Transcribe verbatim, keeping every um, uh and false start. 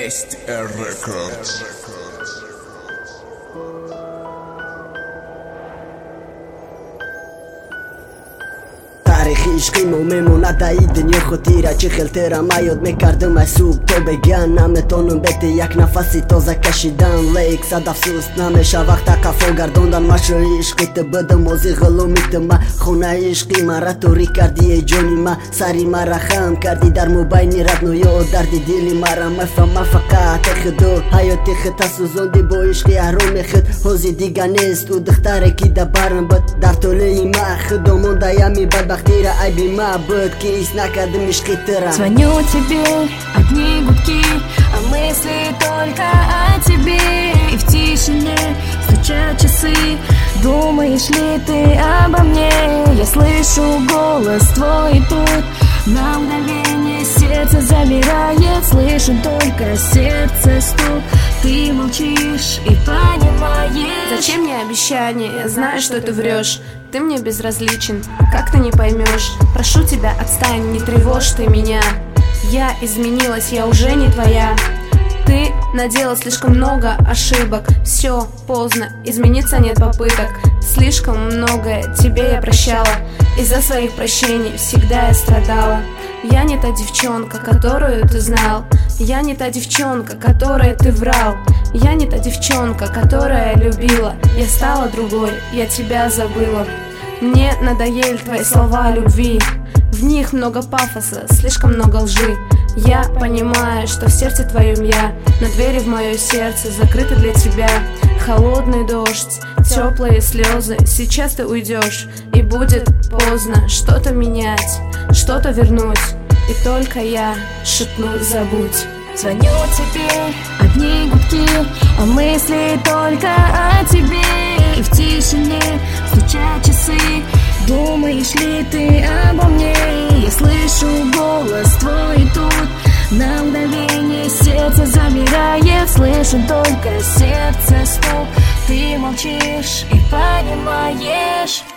эс ти ар Records. تاریخ عشقی مو میمونه دایی دنیا خودی را چه خلتر ما یاد میکردم از صبح تو بگن نمیتونم بده یک نفسی تازه کشیدن لیک صد افسوس نمیشه وقتا کفو گردوندن مشو عشقی تو بدم موزی غلومیت ما خونه عشقی ما را توری کردی ای جونی ما سری ما را خم کردی در موبایل رد نویا دردی دیلی ما را مفهم فقط خدو حیاتی خطا سوزوندی با عشقی احروم خد حوزی دیگه نیست و دختره کی دبرم بد در طوله ما خدو مونده یمی بدبختی Звоню тебе, одни гудки, а мысли только о тебе. И в тишине стучат часы. Думаешь ли ты обо мне? Я слышу голос твой тут. На мгновение сердце замирает. Слышу только сердце стук. Ты молчишь и понимаешь. Зачем мне обещание? Я знаю, что ты врешь. Ты мне безразличен, как ты не поймешь? Прошу тебя, отстань, не тревожь ты меня. Я изменилась, я уже не твоя. Ты наделал слишком много ошибок. Все, поздно, измениться нет попыток. Слишком многое тебе я прощала. Из-за своих прощений всегда я страдала. Я не та девчонка, которую ты знал. Я не та девчонка, которой ты врал. Я не та девчонка, которая любила. Я стала другой, я тебя забыла. Мне надоели твои слова о любви. В них много пафоса, слишком много лжи. Я понимаю, что в сердце твоем я, но двери в мое сердце закрыты для тебя. Холодный дождь, теплые слезы. Сейчас ты уйдешь, и будет поздно что-то менять, что-то вернуть. И только я шепну: забудь. Звоню тебе, одни гудки, а мысли только о тебе. И в тишине стучат часы. Думаешь ли ты обо мне? Я слышу голос твой тут. На мгновение сердце замирает. Слышу только сердце стук. Ты молчишь и понимаешь.